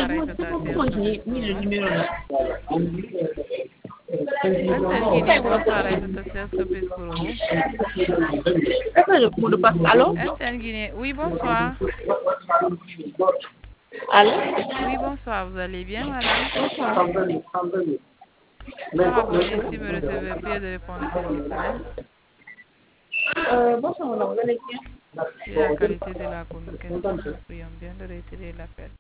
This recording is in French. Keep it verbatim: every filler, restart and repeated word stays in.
pareil sur ta service pour moi. Estelle Guinée, bonsoir à sur ta service pour vous. Allô? Estelle Guinée, oui, bonsoir. Allô? Oui, bonsoir, vous allez bien, madame? Par abonné, si vous recevez, priez de répondre, s'il vous plaît. Euh, bonsoir, madame, vous allez bien? Si la qualité de la communication, nous prions bien de retirer l'appel.